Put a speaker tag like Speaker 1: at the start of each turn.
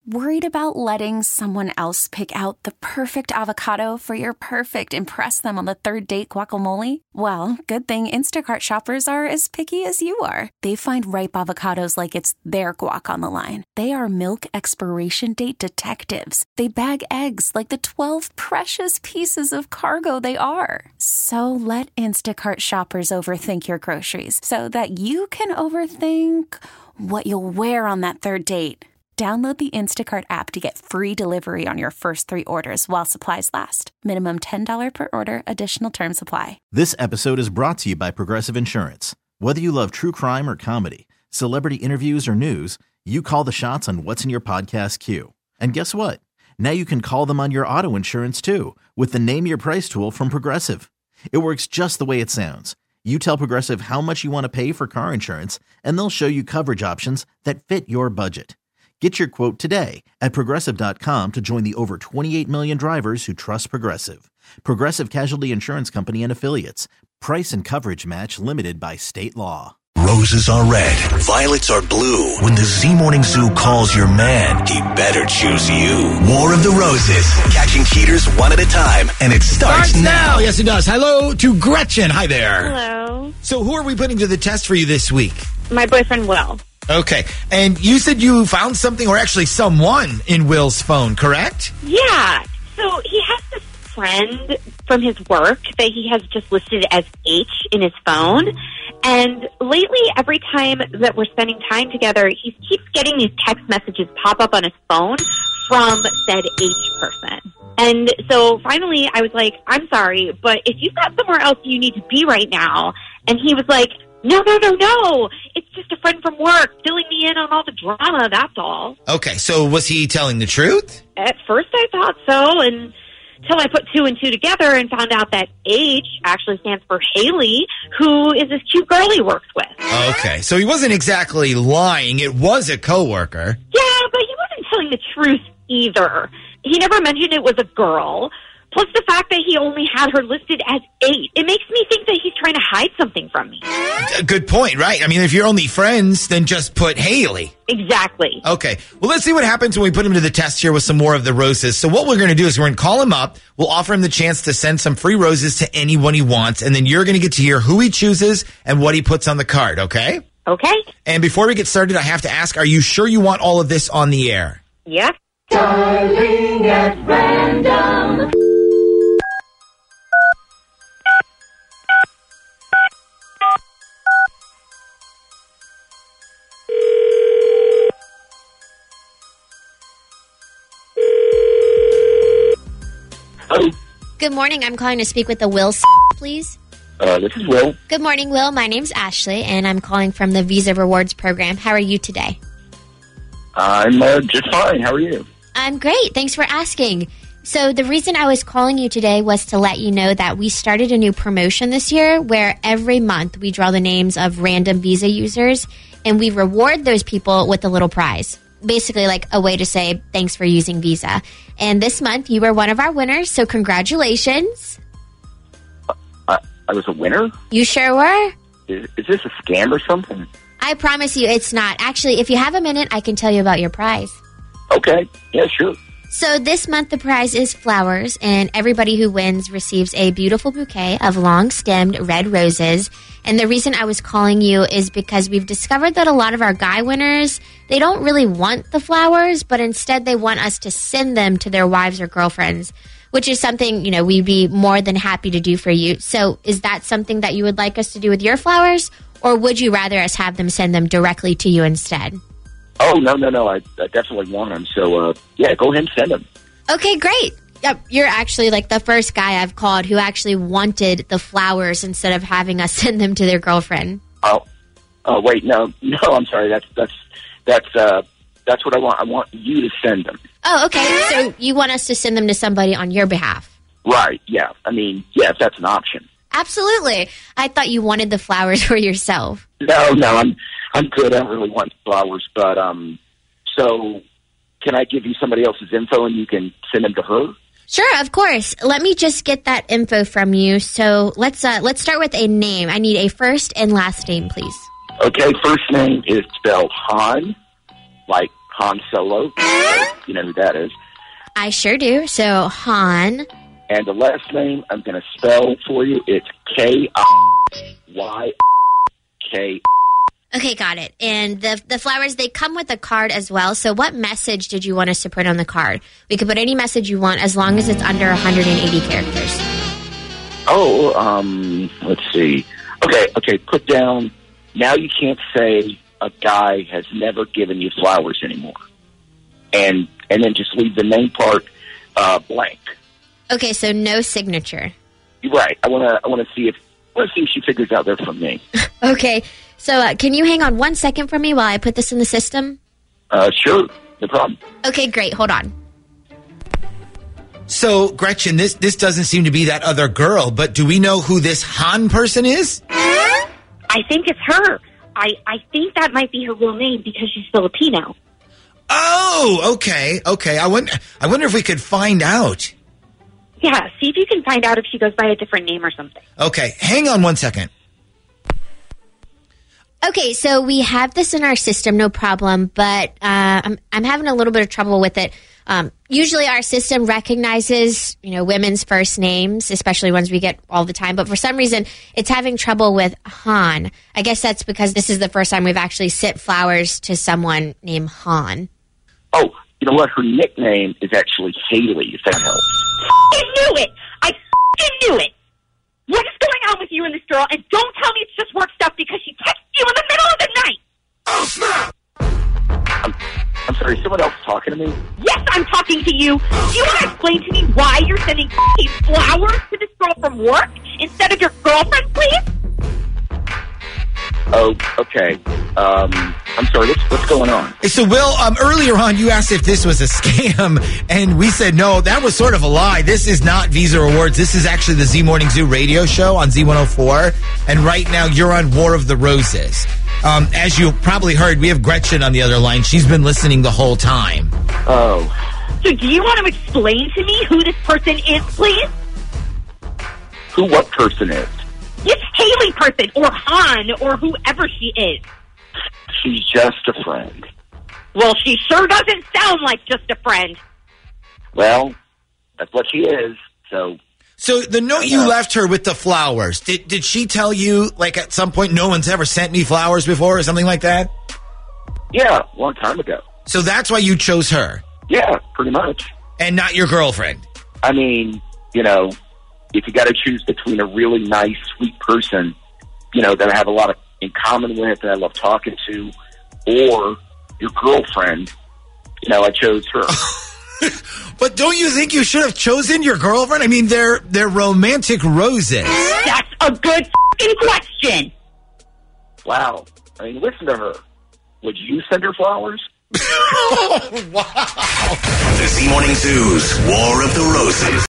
Speaker 1: Worried about letting someone else pick out the perfect avocado for your perfect impress them on the third date guacamole? Well, good thing Instacart shoppers are as picky as you are. They find ripe avocados like it's their guac on the line. They are milk expiration date detectives. They bag eggs like the 12 precious pieces of cargo they are. So let Instacart shoppers overthink your groceries so that you can overthink what you'll wear on that third date. Download the Instacart app to get free delivery on your first 3 orders while supplies last. Minimum $10 per order. Additional terms apply.
Speaker 2: This episode is brought to you by Progressive Insurance. Whether you love true crime or comedy, celebrity interviews or news, you call the shots on what's in your podcast queue. And guess what? Now you can call them on your auto insurance too with the Name Your Price tool from Progressive. It works just the way it sounds. You tell Progressive how much you want to pay for car insurance, and they'll show you coverage options that fit your budget. Get your quote today at Progressive.com to join the over 28 million drivers who trust Progressive. Progressive Casualty Insurance Company and Affiliates. Price and coverage match limited by state law.
Speaker 3: Roses are red, violets are blue. When the Z Morning Zoo calls your man, he better choose you. War of the Roses, catching cheaters one at a time, and it starts now.
Speaker 4: Yes, it does. Hello to Gretchen. Hi there.
Speaker 5: Hello.
Speaker 4: So who are we putting to the test for you this week?
Speaker 5: My boyfriend, Will.
Speaker 4: Okay. And you said you found something, or actually someone, in Will's phone, correct?
Speaker 5: Yeah. So he has this friend from his work that he has just listed as H in his phone. And lately, every time that we're spending time together, he keeps getting these text messages pop up on his phone from said H person. And so finally, I was like, I'm sorry, but if you've got somewhere else you need to be right now. And he was like, No. It's just a friend from work filling me in on all the drama, that's all.
Speaker 4: Okay, so was he telling the truth?
Speaker 5: At first I thought so, until I put 2 and 2 together and found out that H actually stands for Haley, who is this cute girl he works with.
Speaker 4: Okay, so he wasn't exactly lying. It was a coworker.
Speaker 5: Yeah, but he wasn't telling the truth either. He never mentioned it was a girl. Plus the fact that he only had her listed as 8. It makes me think that he's trying to hide something from me.
Speaker 4: Good point, right? I mean, if you're only friends, then just put Haley.
Speaker 5: Exactly.
Speaker 4: Okay. Well, let's see what happens when we put him to the test here with some more of the roses. So what we're going to do is we're going to call him up. We'll offer him the chance to send some free roses to anyone he wants. And then you're going to get to hear who he chooses and what he puts on the card, okay?
Speaker 5: Okay.
Speaker 4: And before we get started, I have to ask, are you sure you want all of this on the air?
Speaker 5: Yeah.
Speaker 6: Darling at random.
Speaker 7: Hello.
Speaker 8: Good morning. I'm calling to speak with the Will, please.
Speaker 7: This is Will.
Speaker 8: Good morning, Will. My name's Ashley, and I'm calling from the Visa Rewards program. How are you today?
Speaker 7: I'm just fine. How are you?
Speaker 8: I'm great. Thanks for asking. So the reason I was calling you today was to let you know that we started a new promotion this year where every month we draw the names of random Visa users, and we reward those people with a little prize. Basically like a way to say thanks for using Visa. And this month you were one of our winners, so congratulations.
Speaker 7: I was a winner?
Speaker 8: You sure were?
Speaker 7: Is this a scam or something?
Speaker 8: I promise you it's not. Actually, if you have a minute, I can tell you about your prize.
Speaker 7: Okay. Yeah, sure.
Speaker 8: So this month the prize is flowers, and everybody who wins receives a beautiful bouquet of long-stemmed red roses. And the reason I was calling you is because we've discovered that a lot of our guy winners, they don't really want the flowers, but instead they want us to send them to their wives or girlfriends, which is something, we'd be more than happy to do for you. So is that something that you would like us to do with your flowers, or would you rather us have them send them directly to you instead?
Speaker 7: Oh, no. I definitely want them. So, yeah, go ahead and send them.
Speaker 8: Okay, great. Yep, you're actually like the first guy I've called who actually wanted the flowers instead of having us send them to their girlfriend.
Speaker 7: Oh, wait, no, I'm sorry. That's what I want. I want you to send them.
Speaker 8: Oh, okay. So you want us to send them to somebody on your behalf?
Speaker 7: Right. Yeah. I mean, yeah, if that's an option.
Speaker 8: Absolutely. I thought you wanted the flowers for yourself.
Speaker 7: No, I'm good. I don't really want flowers, but so can I give you somebody else's info and you can send them to her?
Speaker 8: Sure, of course. Let me just get that info from you. So let's start with a name. I need a first and last name, please.
Speaker 7: Okay, first name is spelled Han, like Han Solo. You know who that is.
Speaker 8: I sure do. So, Han.
Speaker 7: And the last name I'm going to spell for you. It's K-I-Y-K.
Speaker 8: Okay, got it. And the flowers, they come with a card as well. So what message did you want us to put on the card? We could put any message you want as long as it's under 180 characters.
Speaker 7: Oh, let's see. Okay, put down, now you can't say a guy has never given you flowers anymore. And then just leave the name part blank.
Speaker 8: Okay, so no signature.
Speaker 7: Right. I want to see if she figures out they're from me.
Speaker 8: Okay. So can you hang on 1 second for me while I put this in the system?
Speaker 7: Sure. No problem.
Speaker 8: Okay, great. Hold on.
Speaker 4: So, Gretchen, this doesn't seem to be that other girl, but do we know who this Han person is?
Speaker 5: I think it's her. I think that might be her real name because she's Filipino.
Speaker 4: Oh, okay. I wonder if we could find out.
Speaker 5: Yeah, see if you can find out if she goes by a different name or something.
Speaker 4: Okay, hang on 1 second.
Speaker 8: Okay, so we have this in our system, no problem, but I'm having a little bit of trouble with it. Usually our system recognizes, women's first names, especially ones we get all the time, but for some reason it's having trouble with Han. I guess that's because this is the first time we've actually sent flowers to someone named Han.
Speaker 7: Oh, you know what? Her nickname is actually Haley, if that helps.
Speaker 5: I knew it! I knew it! What is going on with you and this girl? And don't tell me it's just work stuff because she texted you in the middle of the night! Oh, snap!
Speaker 7: I'm sorry, someone else talking to me?
Speaker 5: Yes, I'm talking to you. Do you want to explain to me why you're sending these flowers to this girl from work instead of your girlfriend, please?
Speaker 7: Oh, okay. I'm sorry, what's going on?
Speaker 4: So, Will, earlier on, you asked if this was a scam, and we said, no, that was sort of a lie. This is not Visa Rewards. This is actually the Z Morning Zoo radio show on Z104, and right now you're on War of the Roses. As you probably heard, we have Gretchen on the other line. She's been listening the whole time.
Speaker 7: Oh.
Speaker 5: So do you want to explain to me who this person is, please?
Speaker 7: Who what person is?
Speaker 5: This Haley person, or Han, or whoever she is.
Speaker 7: She's just a friend.
Speaker 5: Well, she sure doesn't sound like just a friend.
Speaker 7: Well, that's what she is, so...
Speaker 4: So the note you left her with the flowers, did she tell you, like, at some point, no one's ever sent me flowers before or something like that?
Speaker 7: Yeah, a long time ago.
Speaker 4: So that's why you chose her?
Speaker 7: Yeah, pretty much.
Speaker 4: And not your girlfriend?
Speaker 7: I mean, if you got to choose between a really nice, sweet person, that I have a lot in common with, that I love talking to, or your girlfriend, I chose her.
Speaker 4: But don't you think you should have chosen your girlfriend? I mean, they're romantic roses.
Speaker 5: That's a good f***ing question.
Speaker 7: Wow. I mean, listen to her. Would you send her flowers?
Speaker 4: Oh, wow.
Speaker 3: The Z Morning Zoo's War of the Roses.